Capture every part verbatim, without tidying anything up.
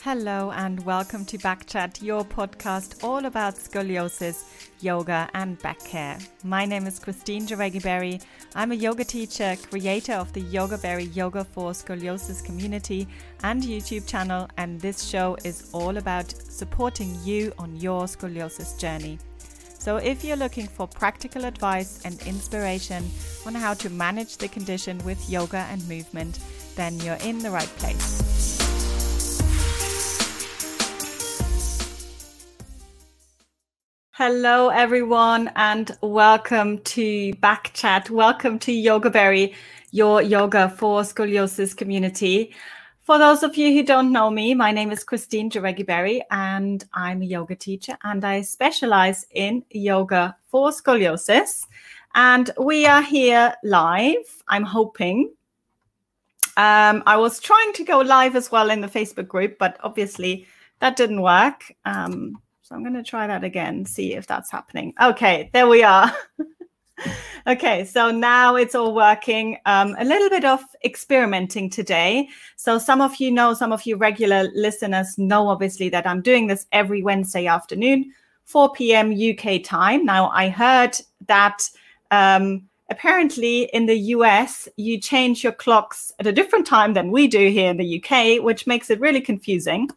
Hello and welcome to Backchat, your podcast all about scoliosis, yoga and back care. My name is Christine Jareggi-Berry. I'm a yoga teacher, creator of the Yogaberry Yoga for Scoliosis community and YouTube channel, and this show is all about supporting you on your scoliosis journey. So if you're looking for practical advice and inspiration on how to manage the condition with yoga and movement, then you're in the right place. Hello everyone and welcome to Backchat. Welcome to Yogaberry, your yoga for scoliosis community. For those of you who don't know me, my name is Christine Jareggi-Berry and I'm a yoga teacher and I specialize in yoga for scoliosis. And we are here live, I'm hoping. Um, I was trying to go live as well in the Facebook group, but obviously that didn't work. Um, So I'm going to try that again, see if that's happening. Okay, there we are. Okay, so now it's all working. Um, a little bit of experimenting today. So some of you know, some of you regular listeners know obviously that I'm doing this every Wednesday afternoon, four p.m. U K time. Now I heard that um, apparently in the U S, you change your clocks at a different time than we do here in the U K, which makes it really confusing.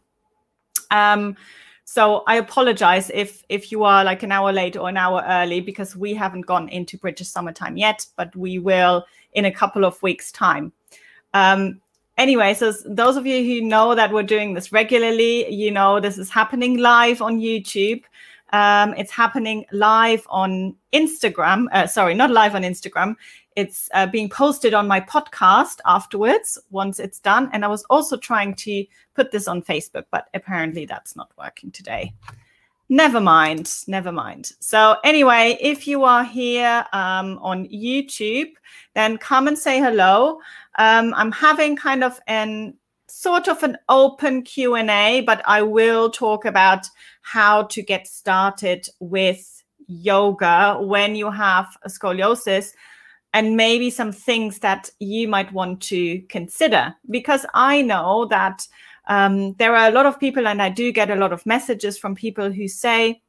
Um, So I apologize if, if you are like an hour late or an hour early because we haven't gone into British summertime yet, but we will in a couple of weeks' time. Um, anyway, so those of you who know that we're doing this regularly, you know this is happening live on YouTube. Um, it's happening live on Instagram. Uh, sorry, not live on Instagram. It's uh, being posted on my podcast afterwards once it's done. And I was also trying to put this on Facebook, but apparently that's not working today. Never mind, never mind. So anyway, if you are here um, on YouTube, then come and say hello. Um, I'm having kind of an sort of an open Q and A, but I will talk about how to get started with yoga when you have a scoliosis, and maybe some things that you might want to consider, because I know that um, there are a lot of people, and I do get a lot of messages from people who say,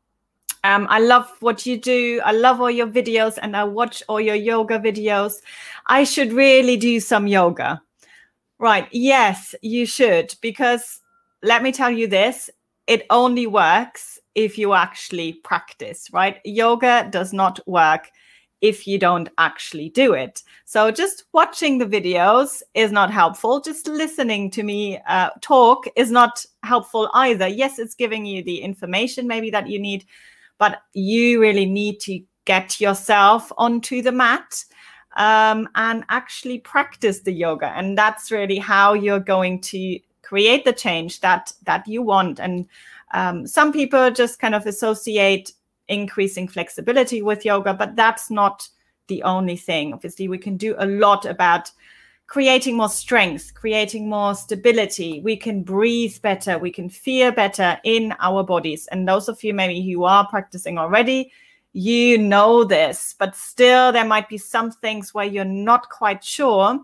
um, I love what you do. I love all your videos and I watch all your yoga videos. I should really do some yoga. Right. Yes, you should, because let me tell you this, it only works if you actually practice, right? Yoga does not work if you don't actually do it. So just watching the videos is not helpful. Just listening to me uh, talk is not helpful either. Yes, it's giving you the information maybe that you need, but you really need to get yourself onto the mat um, and actually practice the yoga. And that's really how you're going to create the change that, that you want. And um, some people just kind of associate increasing flexibility with yoga, but that's not the only thing. Obviously, we can do a lot about creating more strength, creating more stability. We can breathe better. We can feel better in our bodies. And those of you maybe who are practicing already, you know this, but still there might be some things where you're not quite sure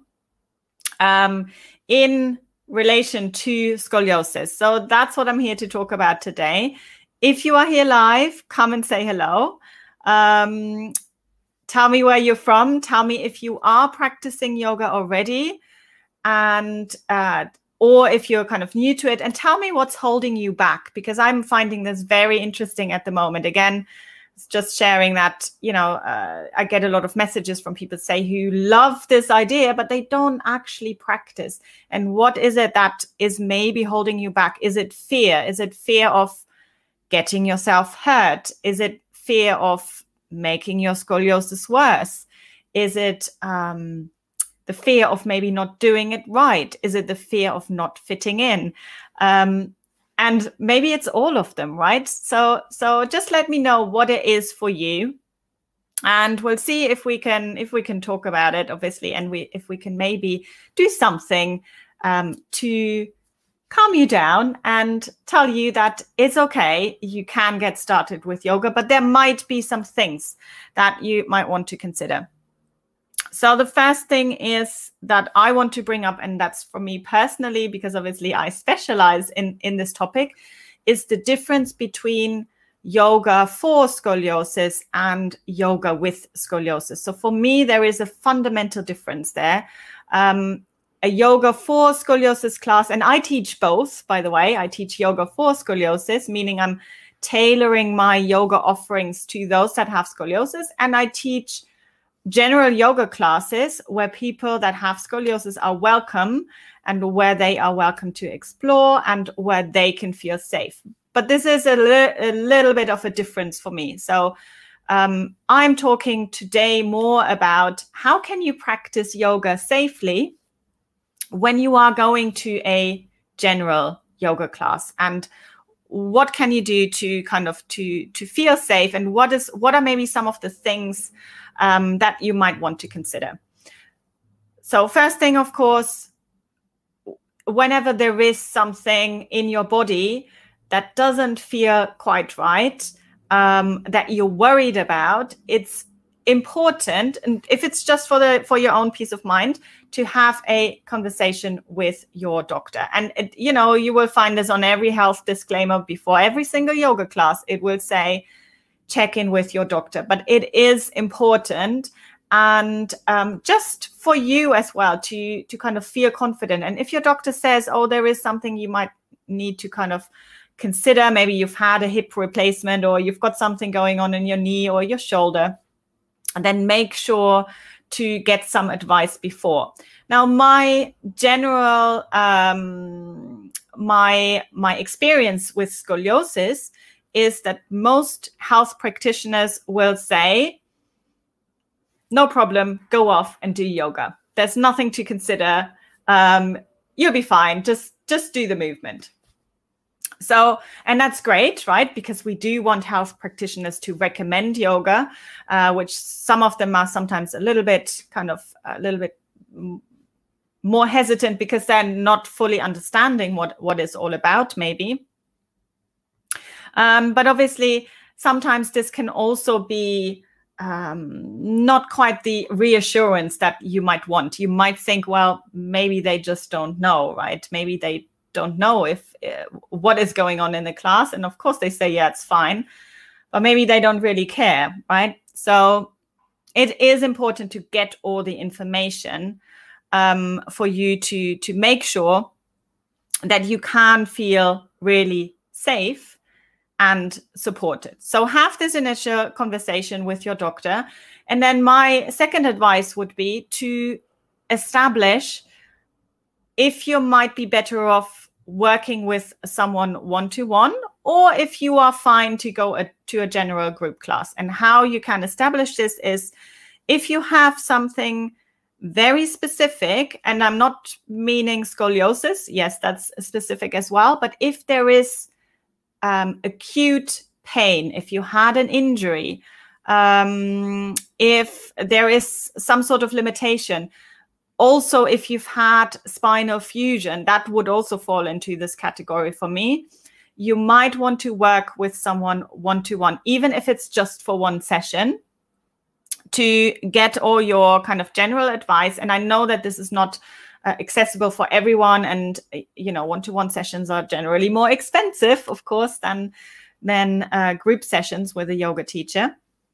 um, in relation to scoliosis. So that's what I'm here to talk about today. If you are here live, come and say hello. Um, tell me where you're from. Tell me if you are practicing yoga already, and uh, or if you're kind of new to it. And tell me what's holding you back, because I'm finding this very interesting at the moment. Again, it's just sharing that, you know, uh, I get a lot of messages from people say who love this idea, but they don't actually practice. And what is it that is maybe holding you back? Is it fear? Is it fear of getting yourself hurt? Is it fear of making your scoliosis worse? Is it um, the fear of maybe not doing it right? Is it the fear of not fitting in? Um, and maybe it's all of them, right? So, so just let me know what it is for you, and we'll see if we can if we can talk about it, obviously, and we if we can maybe do something um, to calm you down and tell you that it's okay, you can get started with yoga, but there might be some things that you might want to consider. So the first thing is that I want to bring up, and that's for me personally, because obviously I specialize in, in this topic, is the difference between yoga for scoliosis and yoga with scoliosis. So for me, there is a fundamental difference there. Um, a yoga for scoliosis class, and I teach both, by the way. I teach yoga for scoliosis, meaning I'm tailoring my yoga offerings to those that have scoliosis, and I teach general yoga classes where people that have scoliosis are welcome and where they are welcome to explore and where they can feel safe. But this is a, li- a little bit of a difference for me. So um, I'm talking today more about how can you practice yoga safely when you are going to a general yoga class, and what can you do to kind of to to feel safe, and what is what are maybe some of the things um, that you might want to consider. So first thing, of course, whenever there is something in your body that doesn't feel quite right, um, that you're worried about, it's important, and if it's just for the for your own peace of mind, to have a conversation with your doctor. And it, you know, you will find this on every health disclaimer before every single yoga class. It will say, check in with your doctor. But it is important, and um, just for you as well to to kind of feel confident. And if your doctor says, oh, there is something you might need to kind of consider, maybe you've had a hip replacement or you've got something going on in your knee or your shoulder, and then make sure to get some advice before. Now, my general, um, my, my experience with scoliosis is that most health practitioners will say, no problem, go off and do yoga. There's nothing to consider. Um, you'll be fine. Just, just do the movement. So, and that's great, right? Because we do want health practitioners to recommend yoga, uh, which some of them are sometimes a little bit kind of a little bit more hesitant because they're not fully understanding what, what it's all about, maybe. Um, but obviously, sometimes this can also be um, not quite the reassurance that you might want. You might think, well, maybe they just don't know, right? Maybe they don't know if uh, what is going on in the class, and of course they say, yeah, it's fine, but maybe they don't really care, right? So it is important to get all the information um, for you to to make sure that you can feel really safe and supported. So have this initial conversation with your doctor, and then my second advice would be to establish if you might be better off working with someone one-to-one, or if you are fine to go a, to a general group class. And how you can establish this is if you have something very specific, and I'm not meaning scoliosis, yes, that's specific as well, but if there is um, acute pain, if you had an injury, um, if there is some sort of limitation, also, if you've had spinal fusion, that would also fall into this category for me. You might want to work with someone one-to-one, even if it's just for one session, to get all your kind of general advice. And I know that this is not uh, accessible for everyone. And, you know, one-to-one sessions are generally more expensive, of course, than, than uh, group sessions with a yoga teacher.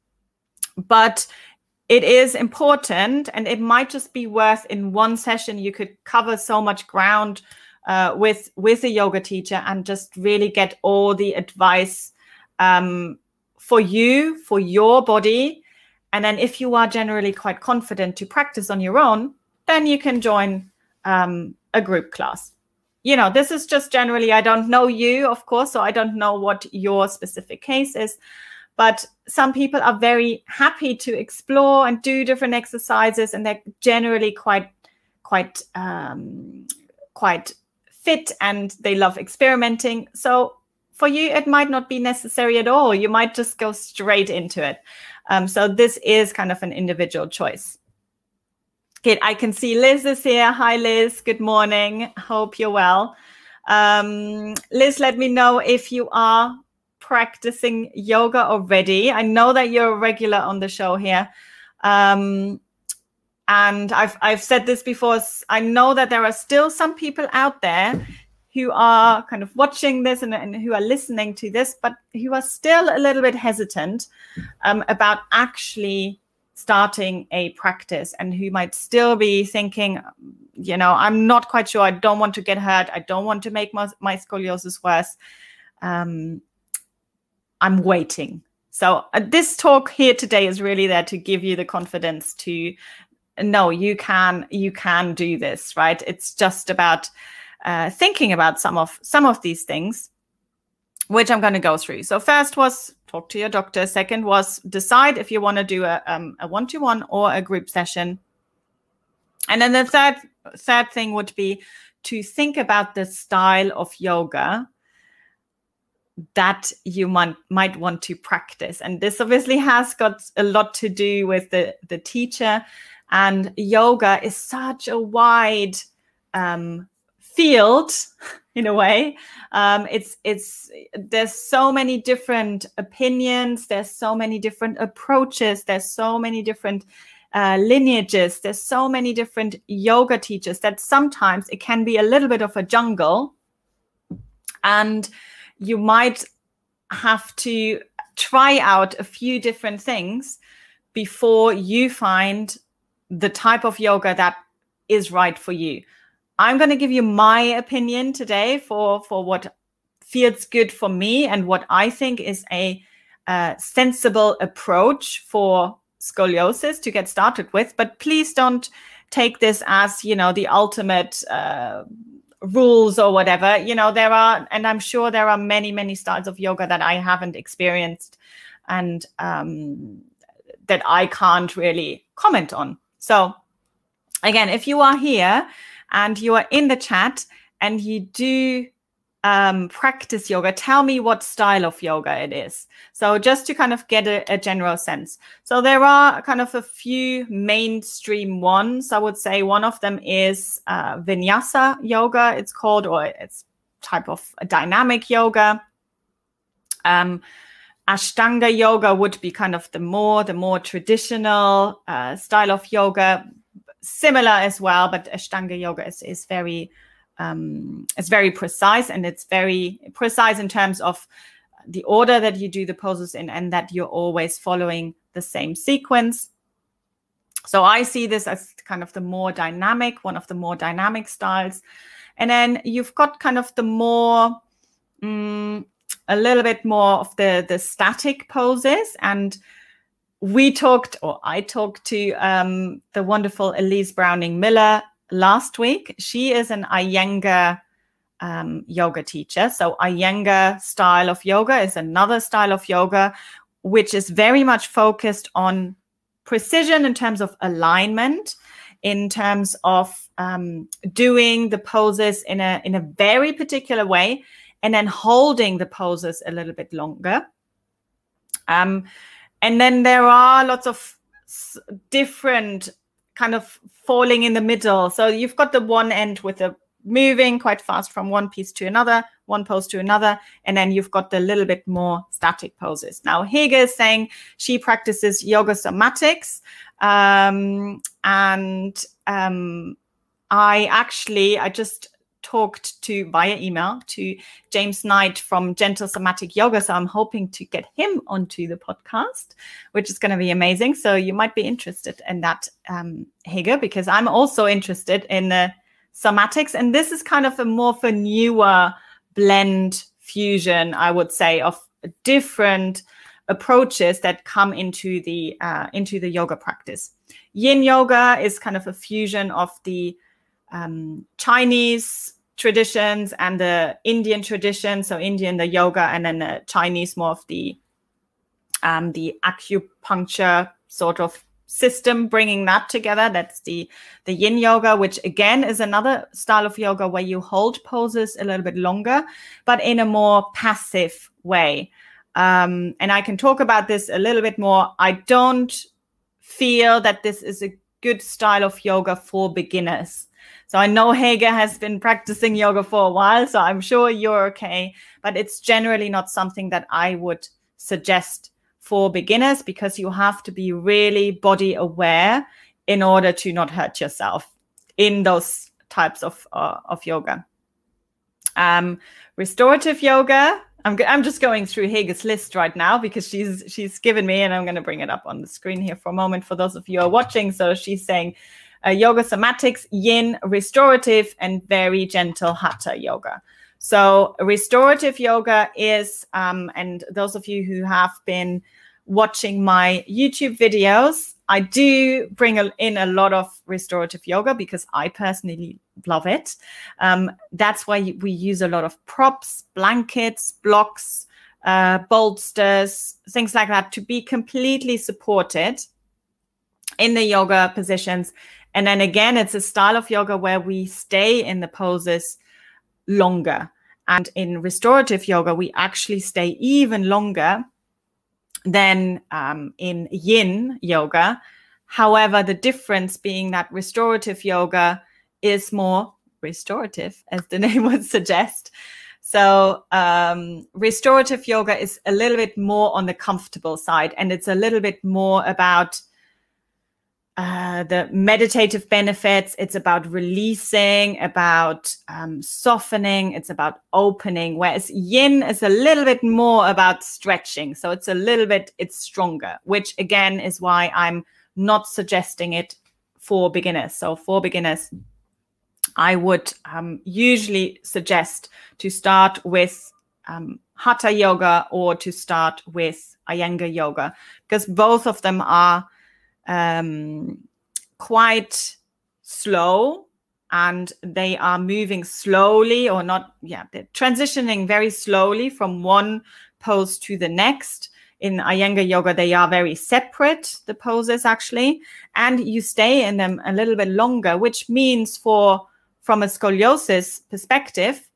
But it is important, and it might just be worth in one session, you could cover so much ground uh, with, with a yoga teacher and just really get all the advice um, for you, for your body. And then if you are generally quite confident to practice on your own, then you can join um, a group class. You know, this is just generally, I don't know you, of course, so I don't know what your specific case is. But some people are very happy to explore and do different exercises, and they're generally quite, quite, um, quite fit, and they love experimenting. So for you, it might not be necessary at all. You might just go straight into it. Um, so this is kind of an individual choice. Okay, I can see Liz is here. Hi, Liz. Good morning. Hope you're well. Um, Liz, let me know if you are practicing yoga already. I know that you're a regular on the show here. Um, and I've I've said this before, I know that there are still some people out there who are kind of watching this and, and who are listening to this, but who are still a little bit hesitant um, about actually starting a practice, and who might still be thinking, you know, I'm not quite sure. I don't want to get hurt. I don't want to make my, my scoliosis worse. Um, I'm waiting. So uh, this talk here today is really there to give you the confidence to know you can, you can do this, right? It's just about uh, thinking about some of some of these things, which I'm going to go through. So first was talk to your doctor. Second was decide if you want to do a, um, a one-to-one or a group session. And then the third third thing would be to think about the style of yoga that you might, might want to practice. And this obviously has got a lot to do with the, the teacher. And yoga is such a wide um, field, in a way. Um, it's it's there's so many different opinions. There's so many different approaches. There's so many different uh, lineages. There's so many different yoga teachers that sometimes it can be a little bit of a jungle, and you might have to try out a few different things before you find the type of yoga that is right for you. I'm going to give you my opinion today for, for what feels good for me and what I think is a uh, sensible approach for scoliosis to get started with. But please don't take this as, you know, the ultimate uh, rules or whatever. You know, there are, and I'm sure there are many, many styles of yoga that I haven't experienced and um, that I can't really comment on. So again, if you are here and you are in the chat and you do um, practice yoga, tell me what style of yoga it is. So just to kind of get a, a general sense. So there are kind of a few mainstream ones. I would say one of them is uh, Vinyasa yoga, it's called, or it's type of dynamic yoga. Um, Ashtanga yoga would be kind of the more, the more traditional uh, style of yoga. Similar as well, but Ashtanga yoga is, is very um, it's very precise, and it's very precise in terms of the order that you do the poses in, and that you're always following the same sequence. So I see this as kind of the more dynamic, one of the more dynamic styles. And then you've got kind of the more, um, a little bit more of the, the static poses. And we talked, or I talked to um, the wonderful Elise Browning Miller last week. She is an Iyengar um, yoga teacher. So Iyengar style of yoga is another style of yoga, which is very much focused on precision in terms of alignment, in terms of um, doing the poses in a, in a very particular way, and then holding the poses a little bit longer. Um, And then there are lots of different kind of falling in the middle. So you've got the one end with the moving quite fast from one piece to another, one pose to another, and then you've got the little bit more static poses. Now, Hege is saying she practices yoga somatics, um, and um, I actually, I just talked to via email to James Knight from Gentle Somatic Yoga. So I'm hoping to get him onto the podcast, which is going to be amazing. So you might be interested in that, um, Hege, because I'm also interested in the somatics. And this is kind of a more of a newer blend fusion, I would say, of different approaches that come into the, uh, into the yoga practice. Yin yoga is kind of a fusion of the um, Chinese traditions and the Indian tradition. So Indian, the yoga, and then the Chinese, more of the um, the acupuncture sort of system, bringing that together. That's the, the Yin yoga, which again is another style of yoga where you hold poses a little bit longer, but in a more passive way. Um, and I can talk about this a little bit more. I don't feel that this is a good style of yoga for beginners. So I know Hege has been practicing yoga for a while, so I'm sure you're okay. But it's generally not something that I would suggest for beginners, because you have to be really body aware in order to not hurt yourself in those types of, uh, of yoga. Um, restorative yoga, I'm, I'm just going through Hege's list right now because she's she's given me, and I'm going to bring it up on the screen here for a moment for those of you who are watching. So she's saying uh, yoga somatics, yin, restorative, and very gentle hatha yoga. So restorative yoga is, um, and those of you who have been watching my YouTube videos, I do bring a, in a lot of restorative yoga because I personally love it. Um, that's why we use a lot of props, blankets, blocks, uh, bolsters, things like that to be completely supported in the yoga positions. And then again, it's a style of yoga where we stay in the poses longer. And in restorative yoga, we actually stay even longer than um, in yin yoga. However, the difference being that restorative yoga is more restorative, as the name would suggest. So um, restorative yoga is a little bit more on the comfortable side, and it's a little bit more about uh, the meditative benefits. It's about releasing, about um, softening, it's about opening, whereas yin is a little bit more about stretching. So it's a little bit, it's stronger, which again is why I'm not suggesting it for beginners. So for beginners, I would um, usually suggest to start with um, hatha yoga or to start with Iyengar yoga, because both of them are um, quite slow, and they are moving slowly or not. Yeah, they're transitioning very slowly from one pose to the next. In Iyengar yoga, they are very separate, the poses actually, and you stay in them a little bit longer, which means for from a scoliosis perspective,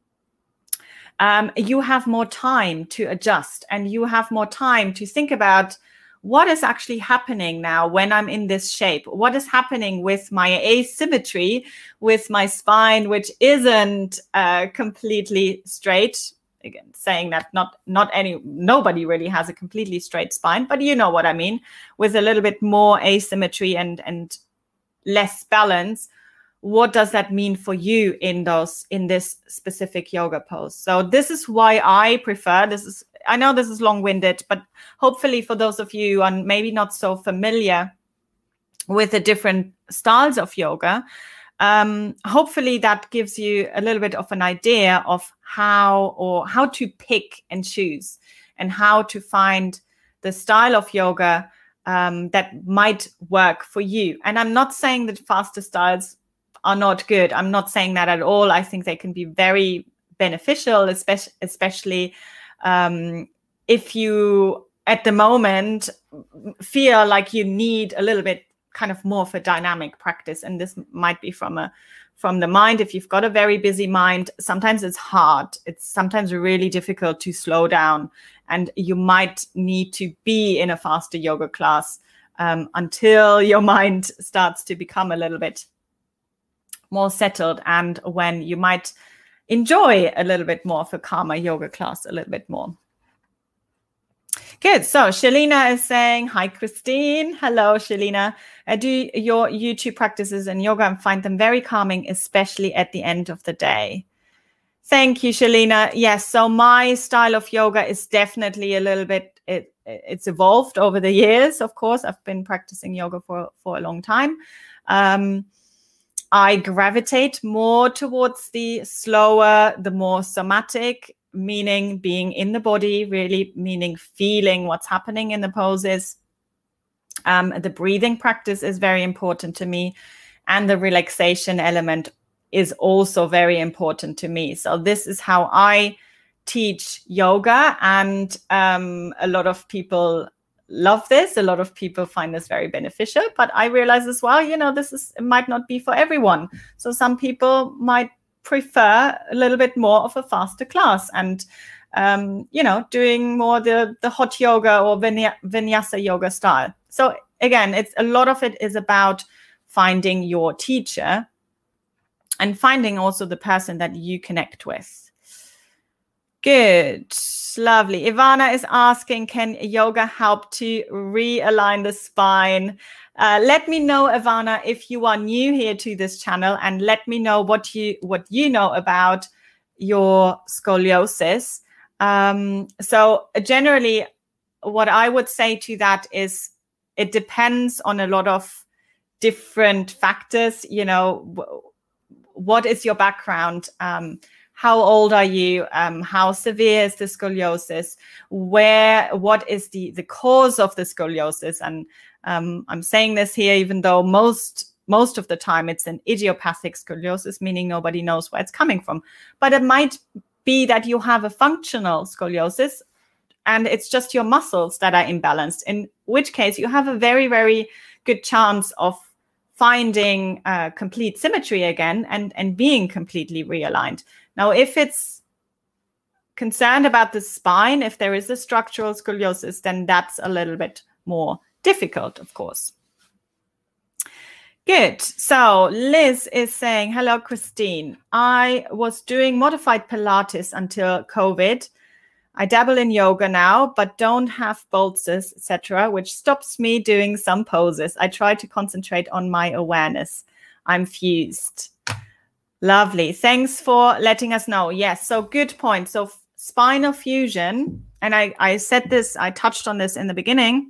um, you have more time to adjust, and you have more time to think about what is actually happening now when I'm in this shape. What is happening with my asymmetry, with my spine, which isn't uh, completely straight. Again, saying that not not any nobody really has a completely straight spine, but you know what I mean, with a little bit more asymmetry and and less balance. What does that mean for you in those in this specific yoga pose? So this is why I prefer this. Is I know this is long-winded, but hopefully for those of you who are maybe not so familiar with the different styles of yoga, um, hopefully that gives you a little bit of an idea of how or how to pick and choose, and how to find the style of yoga um, that might work for you. And I'm not saying that faster styles are not good. I'm not saying that at all. I think they can be very beneficial, especially, especially um, if you at the moment feel like you need a little bit kind of more for dynamic practice. And this might be from a from the mind. If you've got a very busy mind, sometimes it's hard. It's sometimes really difficult to slow down, and you might need to be in a faster yoga class um, until your mind starts to become a little bit more settled, and when you might enjoy a little bit more of a calmer yoga class a little bit more. Good. So Shalina is saying, hi, Christine. Hello, Shalina. I do your YouTube practices in yoga and find them very calming, especially at the end of the day. Thank you, Shalina. Yes. So my style of yoga is definitely a little bit, it, it's evolved over the years. Of course, I've been practicing yoga for, for a long time. Um, I gravitate more towards the slower, the more somatic, meaning being in the body, really meaning feeling what's happening in the poses. Um, the breathing practice is very important to me, and the relaxation element is also very important to me. So this is how I teach yoga, and um, a lot of people love this. A lot of people find this very beneficial, but I realize as well, you know, this is, it might not be for everyone. So some people might prefer a little bit more of a faster class, and, um, you know, doing more the, the hot yoga or vinya, vinyasa yoga style. So again, it's a lot of it is about finding your teacher and finding also the person that you connect with. Good. Lovely. Ivana is asking, can yoga help to realign the spine? Uh, let me know, Ivana, if you are new here to this channel, and let me know what you what you know about your scoliosis. Um, so generally, what I would say to that is it depends on a lot of different factors. You know, what is your background? Um, how old are you? Um, how severe is the scoliosis? Where, what is the, the cause of the scoliosis? And um, I'm saying this here, even though most, most of the time it's an idiopathic scoliosis, meaning nobody knows where it's coming from. But it might be that you have a functional scoliosis and it's just your muscles that are imbalanced, in which case you have a very, very good chance of finding uh, complete symmetry again and, and being completely realigned. Now, if it's concerned about the spine, if there is a structural scoliosis, then that's a little bit more difficult, of course. Good. So Liz is saying, hello, Christine. I was doing modified Pilates until COVID. I dabble in yoga now, but don't have bolsters, et cetera, which stops me doing some poses. I try to concentrate on my awareness. I'm fused. Lovely. Thanks for letting us know. Yes, so good point. So spinal fusion, and I, I said this, I touched on this in the beginning,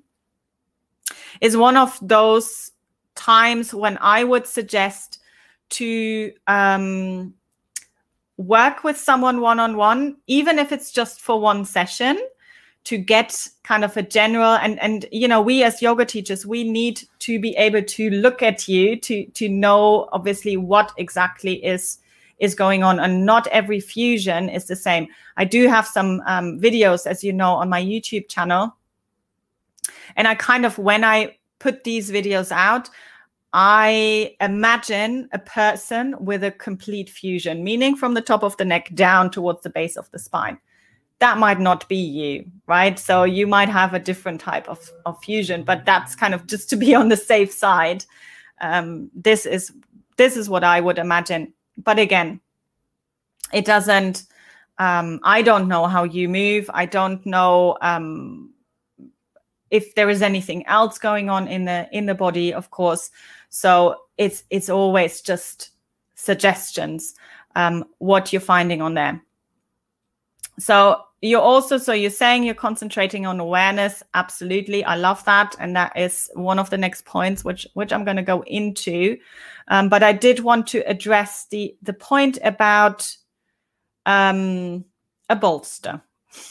is one of those times when I would suggest to um, work with someone one-on-one, even if it's just for one session, to get kind of a general, and, and you know, we as yoga teachers, we need to be able to look at you to, to know, obviously, what exactly is, is going on. And not every fusion is the same. I do have some um, videos, as you know, on my YouTube channel. And I kind of, when I put these videos out, I imagine a person with a complete fusion, meaning from the top of the neck down towards the base of the spine. That might not be you, right? So you might have a different type of, of fusion, but that's kind of just to be on the safe side. Um, this is this is what I would imagine. But again, it doesn't, um, I don't know how you move. I don't know um, if there is anything else going on in the in the body, of course. So it's it's always just suggestions, um, what you're finding on there. So you're also, so you're saying you're concentrating on awareness. Absolutely. I love that. And that is one of the next points, which, which I'm going to go into. Um, but I did want to address the, the point about um, a bolster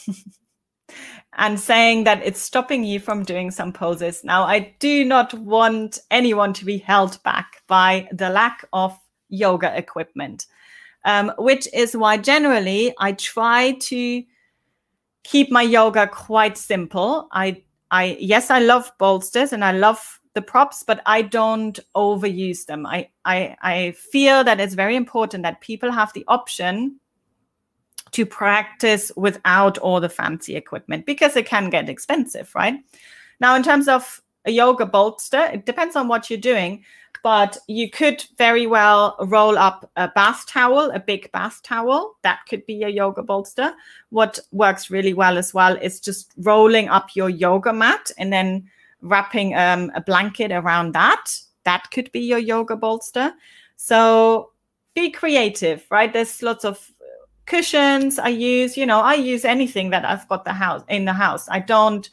and saying that it's stopping you from doing some poses. Now, I do not want anyone to be held back by the lack of yoga equipment. Um, which is why generally I try to keep my yoga quite simple. I, I, yes, I love bolsters and I love the props, but I don't overuse them. I, I, I feel that it's very important that people have the option to practice without all the fancy equipment, because it can get expensive, right? Now, in terms of a yoga bolster, it depends on what you're doing. But you could very well roll up a bath towel, a big bath towel. That could be a yoga bolster. What works really well as well is just rolling up your yoga mat and then wrapping um, a blanket around that. That could be your yoga bolster. So be creative, right? There's lots of cushions I use. You know, I use anything that I've got the house in the house. I don't.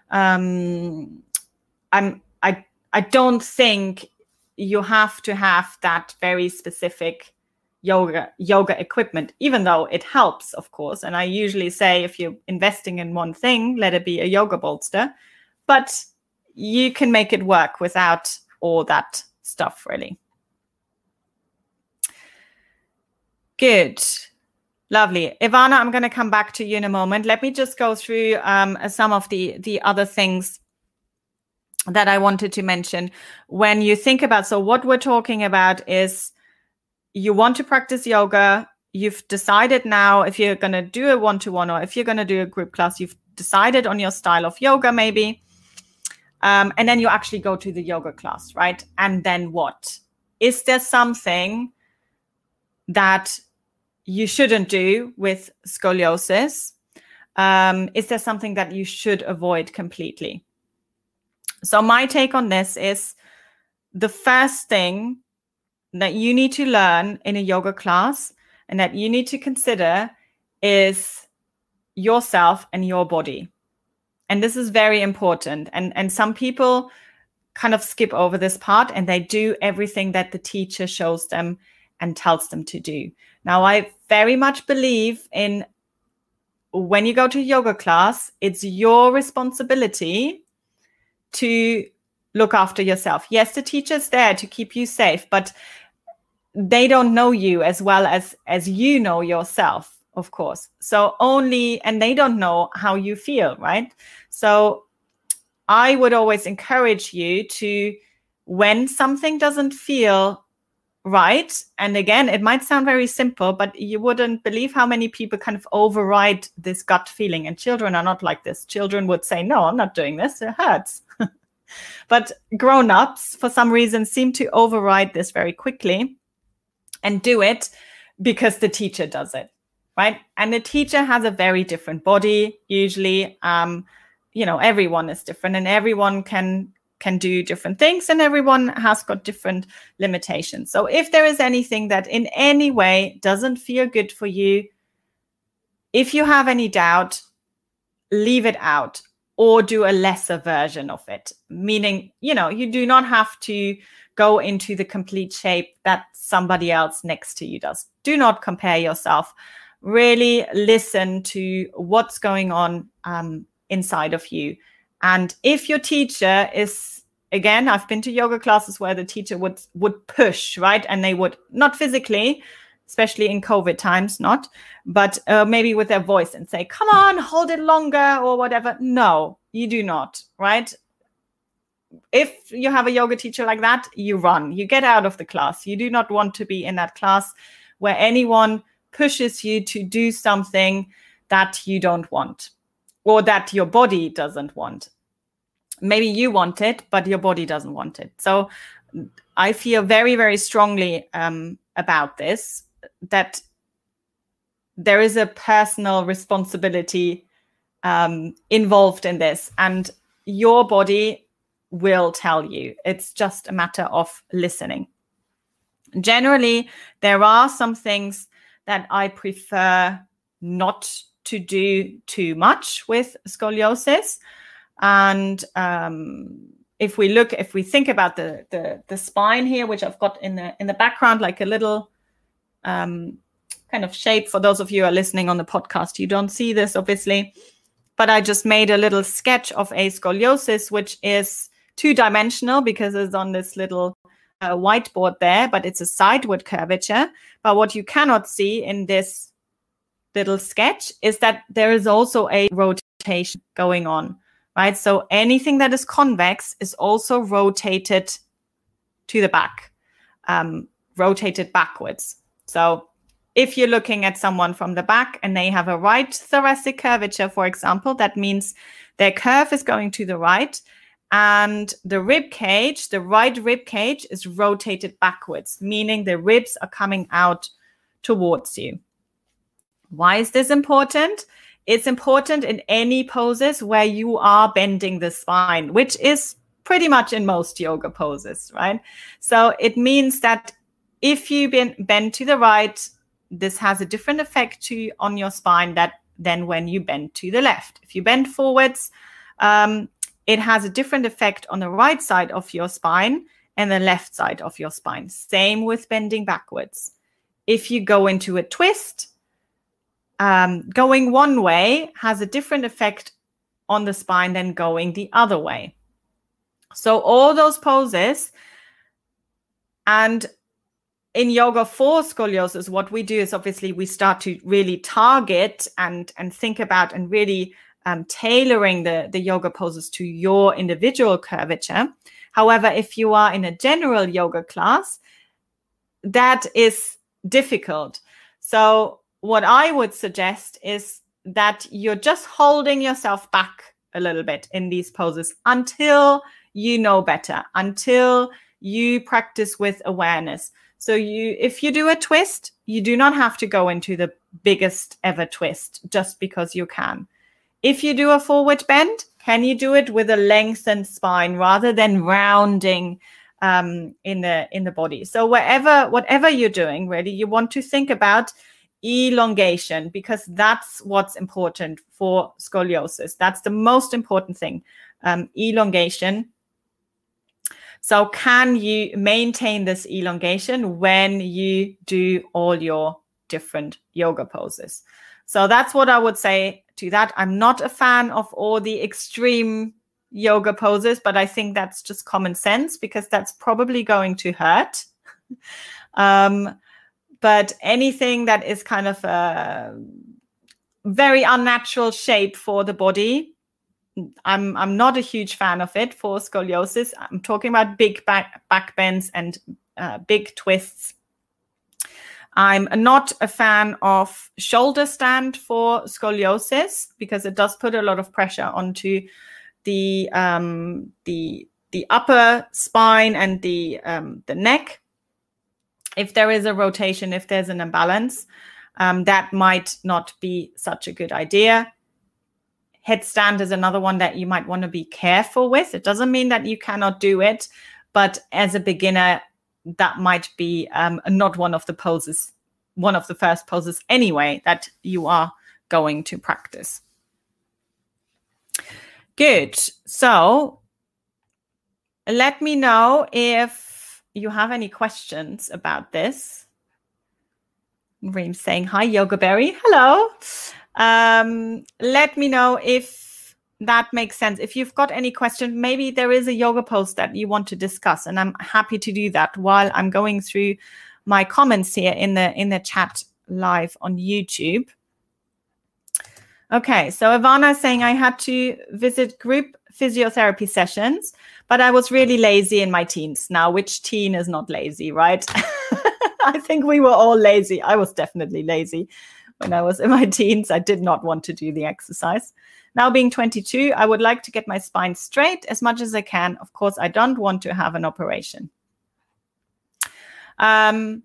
Um, I'm. I. I don't think you have to have that very specific yoga yoga equipment, even though it helps, of course. And I usually say, if you're investing in one thing, let it be a yoga bolster. But you can make it work without all that stuff, really. Good. Lovely. Ivana, I'm going to come back to you in a moment. Let me just go through um, some of the, the other things that I wanted to mention. When you think about, so what we're talking about is you want to practice yoga. You've decided now if you're going to do a one-to-one or if you're going to do a group class, you've decided on your style of yoga maybe. Um, and then you actually go to the yoga class, right? And then what? Is there something that you shouldn't do with scoliosis? Um, is there something that you should avoid completely? So my take on this is the first thing that you need to learn in a yoga class and that you need to consider is yourself and your body. And this is very important. And, and some people kind of skip over this part and they do everything that the teacher shows them and tells them to do. Now, I very much believe in when you go to a yoga class, it's your responsibility to look after yourself. Yes, the teacher's there to keep you safe, but they don't know you as well as, as you know yourself, of course. So only, and they don't know how you feel, right? So I would always encourage you to, when something doesn't feel right, and again, it might sound very simple, but you wouldn't believe how many people kind of override this gut feeling. And children are not like this. Children would say, no, I'm not doing this. It hurts. But grown-ups, for some reason, seem to override this very quickly and do it because the teacher does it, right? And the teacher has a very different body, usually. Um, you know, everyone is different and everyone can can do different things and everyone has got different limitations. So if there is anything that in any way doesn't feel good for you, if you have any doubt, leave it out or do a lesser version of it. Meaning, you know, you do not have to go into the complete shape that somebody else next to you does. Do not compare yourself. Really listen to what's going on um, inside of you. And if your teacher is, again, I've been to yoga classes where the teacher would would push, right? And they would, not physically, especially in COVID times, not, but uh, maybe with their voice and say, come on, hold it longer or whatever. No, you do not, right? If you have a yoga teacher like that, you run, you get out of the class. You do not want to be in that class where anyone pushes you to do something that you don't want or that your body doesn't want. Maybe you want it, but your body doesn't want it. So I feel very, very strongly um, about this, that there is a personal responsibility um, involved in this, and your body will tell you. It's just a matter of listening. Generally, there are some things that I prefer not to do too much with scoliosis. And um, if we look, if we think about the, the the spine here, which I've got in the in the background, like a little um, kind of shape. For those of you who are listening on the podcast, you don't see this obviously, but I just made a little sketch of a scoliosis, which is two-dimensional because it's on this little uh, whiteboard there, but it's a sideward curvature. But what you cannot see in this little sketch is that there is also a rotation going on, right? So anything that is convex is also rotated to the back, um, rotated backwards. So if you're looking at someone from the back and they have a right thoracic curvature, for example, that means their curve is going to the right, and the rib cage, the right rib cage is rotated backwards, meaning the ribs are coming out towards you. Why is this important? It's important in any poses where you are bending the spine, which is pretty much in most yoga poses, right? So it means that if you bend to the right, this has a different effect to, on your spine that, than when you bend to the left. If you bend forwards, um, it has a different effect on the right side of your spine and the left side of your spine. Same with bending backwards. If you go into a twist, um, going one way has a different effect on the spine than going the other way. So all those poses, and in yoga for scoliosis, what we do is obviously we start to really target and, and think about and really um, tailoring the, the yoga poses to your individual curvature. However, if you are in a general yoga class, that is difficult. So what I would suggest is that you're just holding yourself back a little bit in these poses until you know better, until you practice with awareness. So you, if you do a twist, you do not have to go into the biggest ever twist just because you can. If you do a forward bend, can you do it with a lengthened spine rather than rounding um, in the in the body? So wherever, whatever you're doing, really, you want to think about elongation, because that's what's important for scoliosis. That's the most important thing, um, elongation. So can you maintain this elongation when you do all your different yoga poses? So that's what I would say to that. I'm not a fan of all the extreme yoga poses, but I think that's just common sense, because that's probably going to hurt. um, but anything that is kind of a very unnatural shape for the body, I'm I'm not a huge fan of it for scoliosis. I'm talking about big back, back bends and uh, big twists. I'm not a fan of shoulder stand for scoliosis, because it does put a lot of pressure onto the um, the the upper spine and the um, the neck. If there is a rotation, if there's an imbalance, um, that might not be such a good idea. Headstand is another one that you might want to be careful with. It doesn't mean that you cannot do it, but as a beginner, that might be um, not one of the poses, one of the first poses anyway, that you are going to practice. Good. So let me know if you have any questions about this. Reem's saying, hi, Yoga Berry. Hello. Um, let me know if that makes sense. If you've got any questions, maybe there is a yoga pose that you want to discuss, and I'm happy to do that while I'm going through my comments here in the in the chat live on YouTube. Okay, so Ivana is saying, I had to visit group physiotherapy sessions, but I was really lazy in my teens. Now, which teen is not lazy, right? I think we were all lazy. I was definitely lazy. When I was in my teens, I did not want to do the exercise. Now being twenty-two, I would like to get my spine straight as much as I can. Of course, I don't want to have an operation. Um,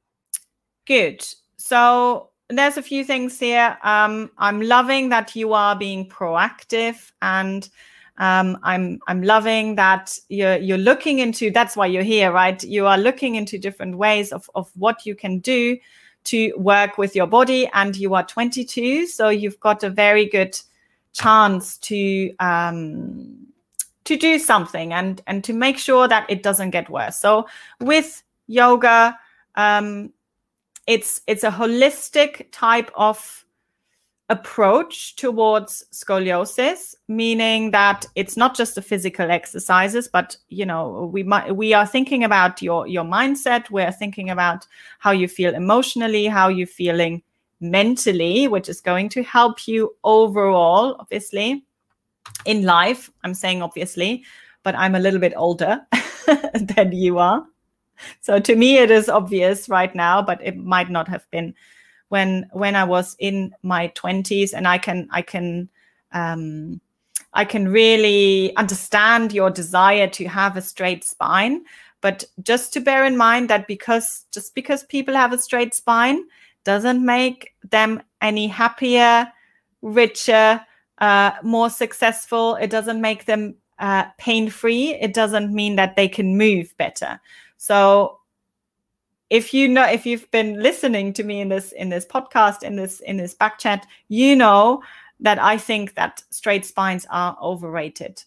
good. So there's a few things here. Um, I'm loving that you are being proactive, and um, I'm I'm loving that you're you're looking into. That's why you're here, right? You are looking into different ways of of what you can do to work with your body, and you are twenty-two, so you've got a very good chance to um, to do something and and to make sure that it doesn't get worse. So with yoga, um, it's it's a holistic type of approach towards scoliosis, meaning that it's not just the physical exercises, but you know, we might we are thinking about your your mindset. We're thinking about how you feel emotionally, how you're feeling mentally, which is going to help you overall, obviously, in life. I'm saying obviously, but I'm a little bit older than you are. So to me, it is obvious right now, but it might not have been when when I was in my twenties, and I can I can um, I can really understand your desire to have a straight spine. But just to bear in mind that because just because people have a straight spine doesn't make them any happier, richer, uh, more successful. It doesn't make them uh, pain-free. It doesn't mean that they can move better. So if you know, if you've been listening to me in this in this podcast, in this in this back chat, you know that I think that straight spines are overrated.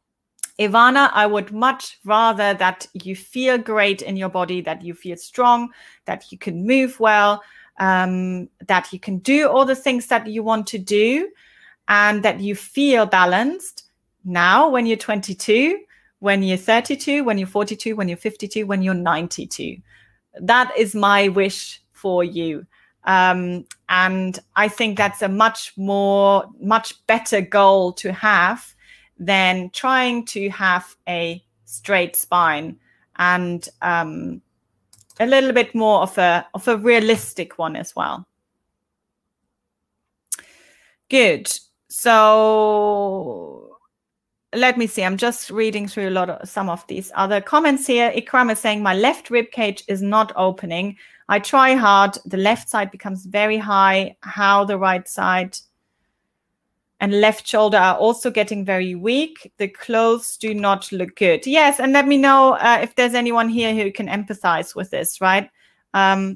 Ivana, I would much rather that you feel great in your body, that you feel strong, that you can move well, um, that you can do all the things that you want to do, and that you feel balanced now when you're twenty-two, when you're thirty-two, when you're forty-two, when you're fifty-two, when you're ninety-two. That is my wish for you. Um, and I think that's a much more, much better goal to have than trying to have a straight spine, and um, a little bit more of a, of a realistic one as well. Good. So let me see. I'm just reading through a lot of some of these other comments here. Ikram is saying, my left rib cage is not opening. I try hard. The left side becomes very high. How the right side and left shoulder are also getting very weak. The clothes do not look good. Yes, and let me know uh, if there's anyone here who can empathize with this, right? Um,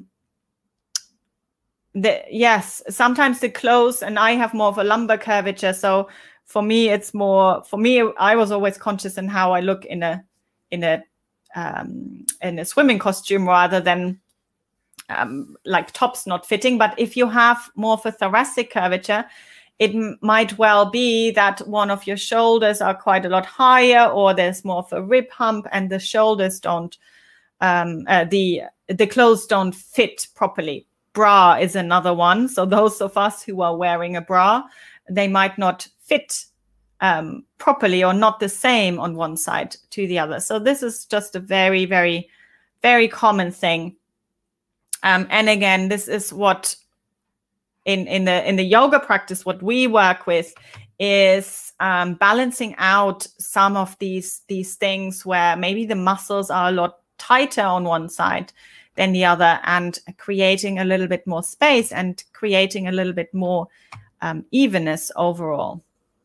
the, yes, sometimes the clothes, and I have more of a lumbar curvature, so for me, it's more, for me, I was always conscious in how I look in a, in a, um, in a swimming costume rather than um, like tops not fitting. But if you have more of a thoracic curvature, it m- might well be that one of your shoulders are quite a lot higher, or there's more of a rib hump and the shoulders don't, um, uh, the, the clothes don't fit properly. Bra is another one. So those of us who are wearing a bra, they might not fit um, properly or not the same on one side to the other. So this is just a very, very, very common thing. Um, and again, this is what in, in the in the yoga practice, what we work with is um, balancing out some of these, these things where maybe the muscles are a lot tighter on one side than the other, and creating a little bit more space and creating a little bit more um, evenness overall.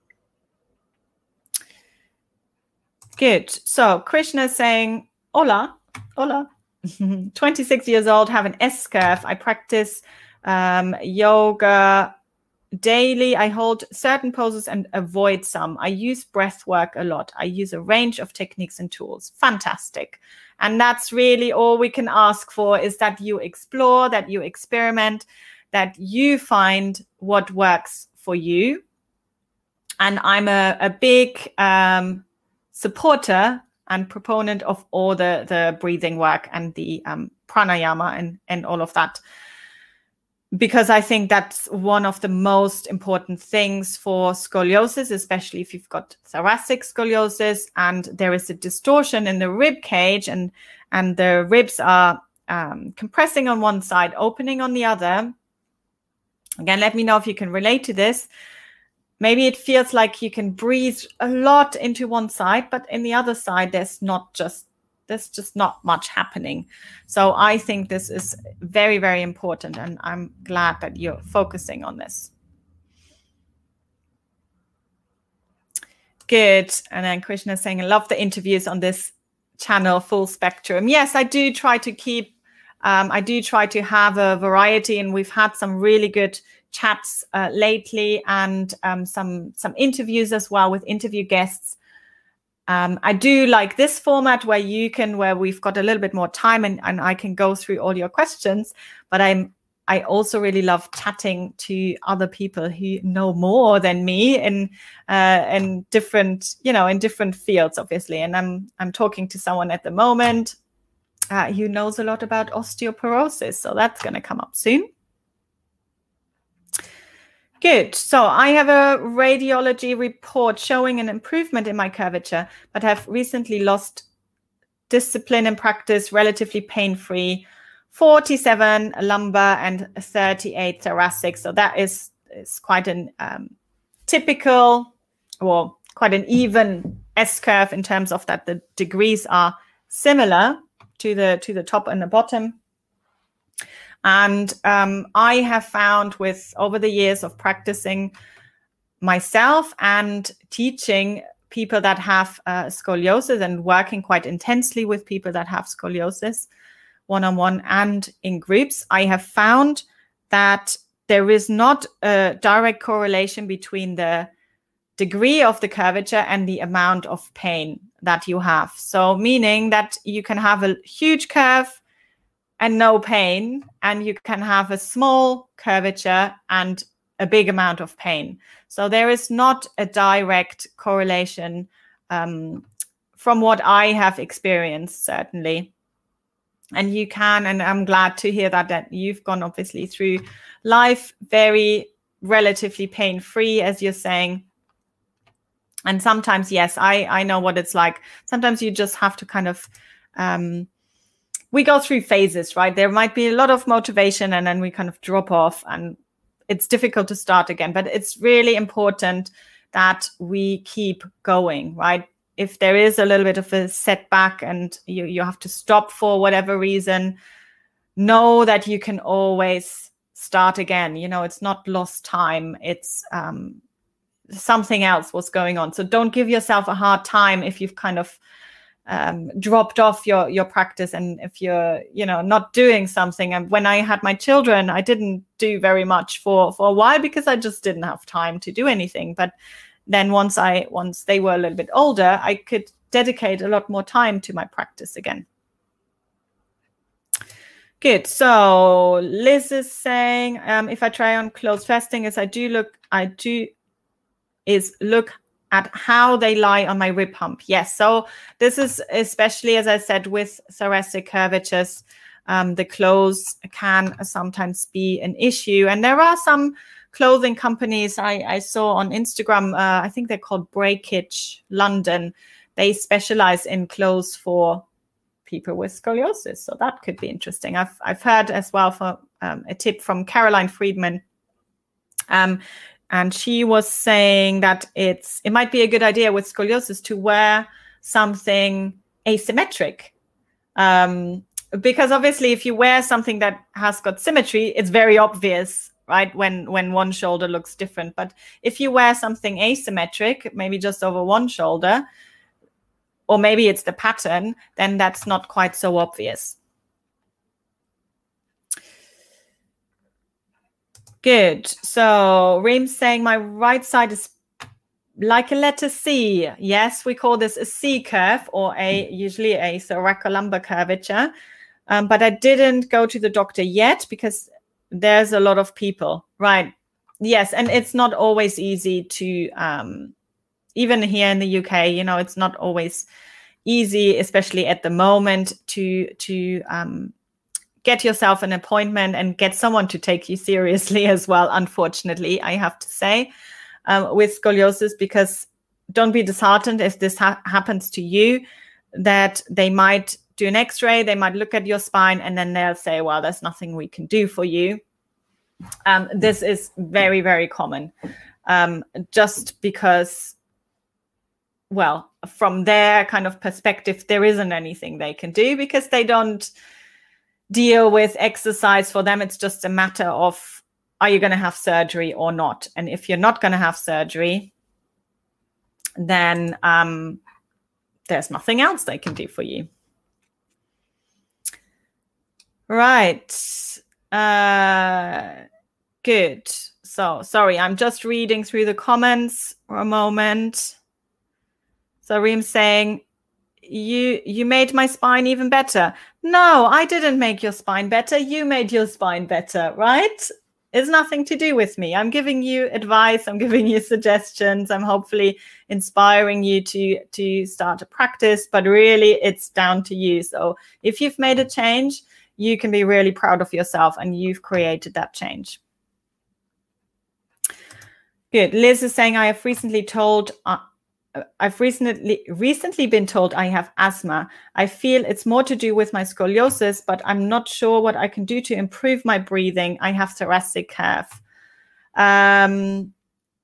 Good. So Krishna is saying, hola, hola, twenty-six years old, have an S-curve. I practice um, yoga daily. I hold certain poses and avoid some. I use breath work a lot. I use a range of techniques and tools. Fantastic. And that's really all we can ask for, is that you explore, that you experiment, that you find what works for you. And I'm a, a big um, supporter and proponent of all the, the breathing work and the um, pranayama and, and all of that, because I think that's one of the most important things for scoliosis, especially if you've got thoracic scoliosis and there is a distortion in the rib cage, and, and the ribs are um, compressing on one side, opening on the other. Again, let me know if you can relate to this. Maybe it feels like you can breathe a lot into one side, but in the other side, there's not just, there's just not much happening. So I think this is very, very important, and I'm glad that you're focusing on this. Good. And then Krishna is saying, I love the interviews on this channel, Full Spectrum. Yes, I do try to keep, um, I do try to have a variety, and we've had some really good chats uh, lately, and um, some some interviews as well with interview guests. Um, I do like this format where you can, where we've got a little bit more time, and, and I can go through all your questions. But I'm I also really love chatting to other people who know more than me in uh, in different, you know, in different fields, obviously. And I'm I'm talking to someone at the moment uh, who knows a lot about osteoporosis, so that's going to come up soon. Good. So I have a radiology report showing an improvement in my curvature, but have recently lost discipline and practice relatively pain-free. forty-seven lumbar and thirty-eight thoracic. So that is, is quite an um, typical, or quite an even S-curve in terms of that the degrees are similar to the to the top and the bottom. And um, I have found, with over the years of practicing myself and teaching people that have uh, scoliosis, and working quite intensely with people that have scoliosis, one-on-one and in groups, I have found that there is not a direct correlation between the degree of the curvature and the amount of pain that you have. So meaning that you can have a huge curve and no pain, and you can have a small curvature and a big amount of pain. So there is not a direct correlation um, from what I have experienced, certainly. And you can, and I'm glad to hear that, that you've gone obviously through life very relatively pain-free, as you're saying. And sometimes, yes, I, I know what it's like. Sometimes you just have to kind of, um, we go through phases, right? There might be a lot of motivation, and then we kind of drop off, and it's difficult to start again. But it's really important that we keep going, right? If there is a little bit of a setback and you, you have to stop for whatever reason, know that you can always start again. You know, it's not lost time. It's um, something else was going on. So don't give yourself a hard time if you've kind of um, dropped off your, your practice, and if you're, you know, not doing something. And when I had my children, I didn't do very much for, for a while because I just didn't have time to do anything. But then once I, once they were a little bit older, I could dedicate a lot more time to my practice again. Good. So Liz is saying, um, if I try on closed fasting, as I do look, I do is look at how they lie on my rib hump. Yes. So this is especially, as I said, with thoracic curvatures, um, the clothes can sometimes be an issue. And there are some clothing companies I, I saw on Instagram. Uh, I think they're called Breakage London. They specialize in clothes for people with scoliosis. So that could be interesting. I've, I've heard as well for um, a tip from Caroline Friedman. Um, and she was saying that it's it might be a good idea with scoliosis to wear something asymmetric. Um, because obviously if you wear something that has got symmetry, it's very obvious, right, when, when one shoulder looks different. But if you wear something asymmetric, maybe just over one shoulder, or maybe it's the pattern, then that's not quite so obvious. Good. So Reem's saying my right side is like a letter C. Yes, we call this a C curve, or a usually a thoracolumbar curvature. Um, but I didn't go to the doctor yet because there's a lot of people, right? Yes, and it's not always easy to, um, even here in the U K, you know, it's not always easy, especially at the moment, to to um, get yourself an appointment and get someone to take you seriously as well, unfortunately, I have to say, um, with scoliosis, because don't be disheartened if this ha happens to you, that they might do an x-ray, they might look at your spine, and then they'll say, well, there's nothing we can do for you. Um, this is very, very common, um, just because, well, from their kind of perspective, there isn't anything they can do because they don't deal with exercise. For them, it's just a matter of, are you going to have surgery or not? And if you're not going to have surgery, then um, there's nothing else they can do for you. Right. Uh, good. So, sorry, I'm just reading through the comments for a moment. So Reem's saying, you you made my spine even better. No, I didn't make your spine better. You made your spine better, right? It's nothing to do with me. I'm giving you advice. I'm giving you suggestions. I'm hopefully inspiring you to, to start a practice, but really it's down to you. So if you've made a change, you can be really proud of yourself and you've created that change. Good. Liz is saying, I have recently told... Uh, I've recently recently been told I have asthma. I feel it's more to do with my scoliosis, but I'm not sure what I can do to improve my breathing. I have thoracic curve. Um,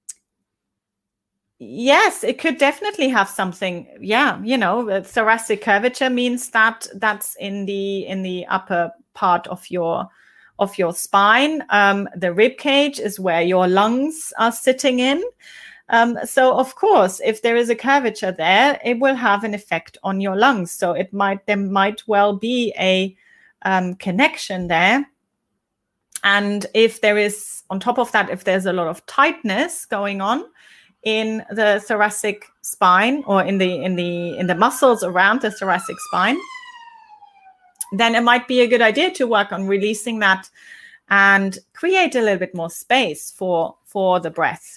yes, it could definitely have something. Yeah, you know, thoracic curvature means that that's in the in the upper part of your of your spine. Um, the rib cage is where your lungs are sitting in. Um, so, of course, if there is a curvature there, it will have an effect on your lungs. So it might there might well be a um, connection there. And if there is, on top of that, if there's a lot of tightness going on in the thoracic spine or in the in the in the muscles around the thoracic spine, then it might be a good idea to work on releasing that and create a little bit more space for for the breath.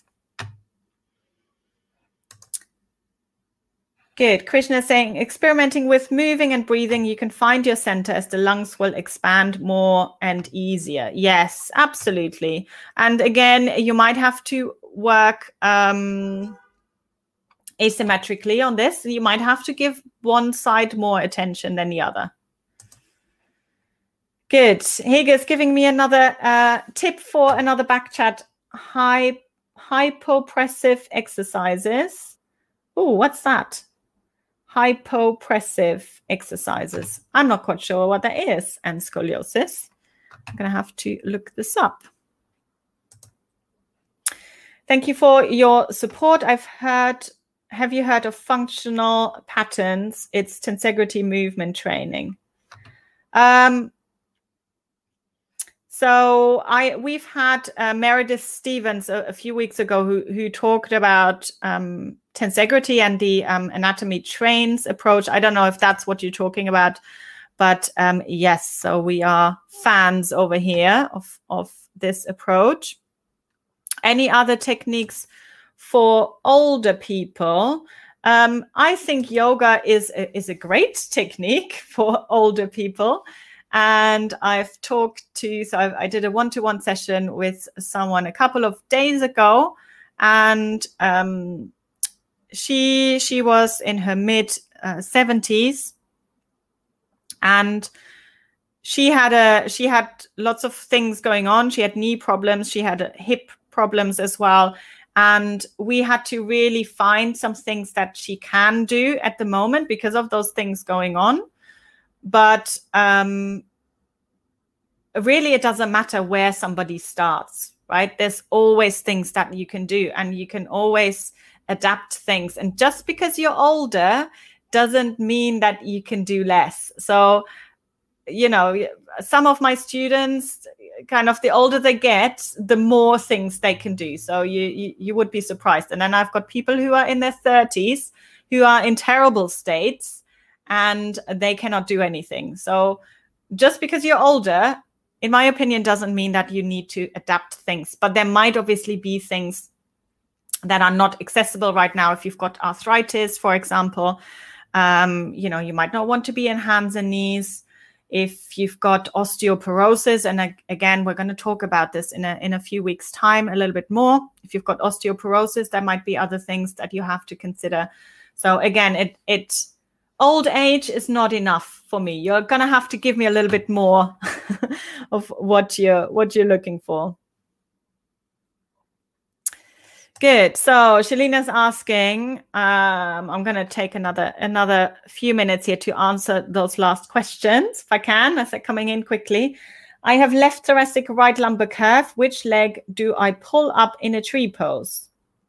Good. Krishna is saying, experimenting with moving and breathing, you can find your center as the lungs will expand more and easier. Yes, absolutely. And again, you might have to work um, asymmetrically on this. You might have to give one side more attention than the other. Good. Hege is giving me another uh, tip for another back chat. High hypopressive exercises. Oh, what's that? Hypopressive exercises. I'm not quite sure what that is, and scoliosis. I'm going to have to look this up. Thank you for your support. I've heard, have you heard of functional patterns? It's tensegrity movement training. Um, so I we've had uh, Meredith Stevens a, a few weeks ago who, who talked about um, tensegrity and the um, anatomy trains approach. I don't know if that's what you're talking about, but um, yes, so we are fans over here of, of this approach. Any other techniques for older people? Um, I think yoga is a, is a great technique for older people. And I've talked to, so I've, I did a one-to-one session with someone a couple of days ago, and um, she she was in her mid uh, seventies, and she had a she had lots of things going on. She had knee problems, she had a hip problems as well, and we had to really find some things that she can do at the moment because of those things going on. But um, really, it doesn't matter where somebody starts, right? There's always things that you can do, and you can always adapt things. And just because you're older doesn't mean that you can do less. So, you know, some of my students, kind of the older they get, the more things they can do. So you, you, you would be surprised. And then I've got people who are in their thirties who are in terrible states and they cannot do anything. So just because you're older, in my opinion, doesn't mean that you need to adapt things. But there might obviously be things that are not accessible right now. If you've got arthritis, for example, um, you know, you might not want to be in hands and knees. If you've got osteoporosis, and again, we're going to talk about this in a, in a few weeks' time a little bit more. If you've got osteoporosis, there might be other things that you have to consider. So again, it it old age is not enough for me. You're going to have to give me a little bit more of what you're, what you're looking for. Good. So Shalina's asking, um, I'm going to take another another few minutes here to answer those last questions, if I can, as they're coming in quickly. I have left thoracic right lumbar curve. Which leg do I pull up in a tree pose?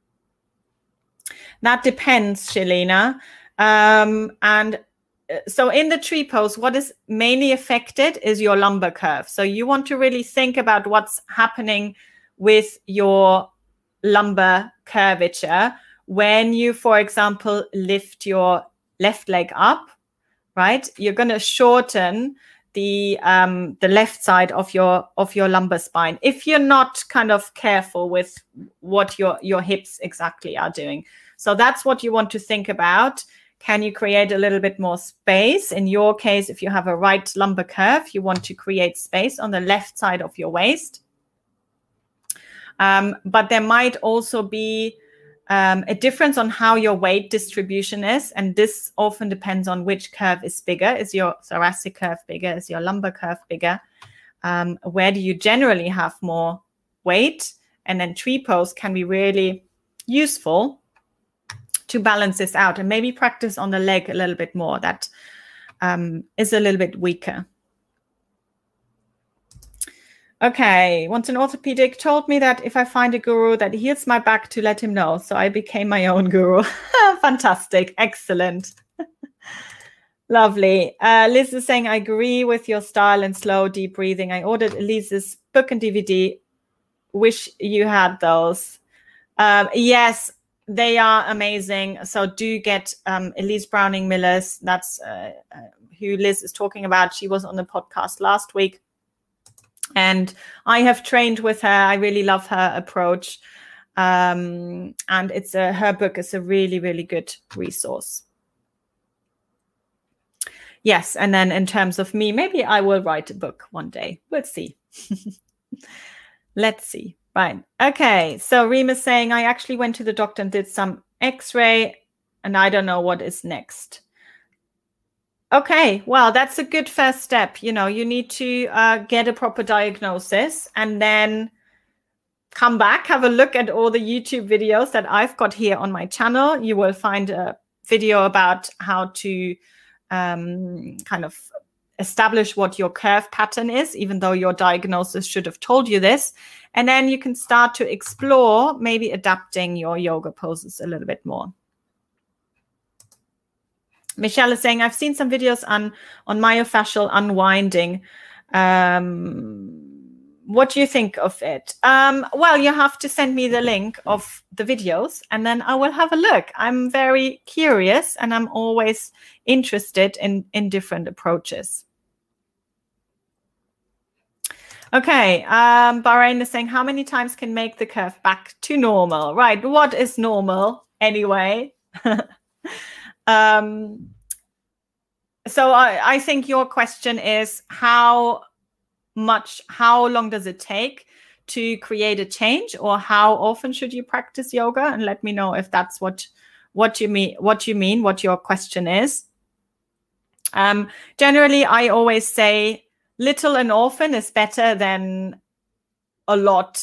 That depends, Shalina. Um, and so in the tree pose, what is mainly affected is your lumbar curve. So you want to really think about what's happening with your lumbar curvature when you, for example, lift your left leg up, right? You're going to shorten the um, the left side of your of your lumbar spine if you're not kind of careful with what your your hips exactly are doing. So that's what you want to think about. Can you create a little bit more space? In your case, if you have a right lumbar curve, you want to create space on the left side of your waist. Um, but there might also be um, a difference on how your weight distribution is. And this often depends on which curve is bigger. Is your thoracic curve bigger? Is your lumbar curve bigger? Um, where do you generally have more weight? And then tree pose can be really useful to balance this out, and maybe practice on the leg a little bit more. That um, is a little bit weaker. Okay, once an orthopedic told me that if I find a guru that heals my back to let him know. So I became my own guru. Fantastic. Excellent. Lovely. Uh, Liz is saying, I agree with your style and slow, deep breathing. I ordered Lisa's book and D V D. Wish you had those. Um, yes, they are amazing. So do get um, Elise Browning-Miller's. That's uh, uh, who Liz is talking about. She was on the podcast last week. And I have trained with her. I really love her approach. Um, and it's a, her book is a really, really good resource. Yes. And then in terms of me, maybe I will write a book one day. We'll see. Let's see. Right. Okay. So Reem is saying, I actually went to the doctor and did some x-ray and I don't know what is next. Okay, well, that's a good first step. You know, you need to uh, get a proper diagnosis and then come back, have a look at all the YouTube videos that I've got here on my channel. You will find a video about how to um, kind of establish what your curve pattern is, even though your diagnosis should have told you this. And then you can start to explore maybe adapting your yoga poses a little bit more. Michelle is saying, I've seen some videos on, on myofascial unwinding. Um, what do you think of it? Um, well, you have to send me the link of the videos and then I will have a look. I'm very curious and I'm always interested in, in different approaches. Okay, um, Bahrain is saying, how many times can make the curve back to normal? Right, what is normal anyway? um, so I, I think your question is how much, how long does it take to create a change, or how often should you practice yoga? And let me know if that's what, what you mean, what you mean, what your question is. Um, generally, I always say, little and often is better than a lot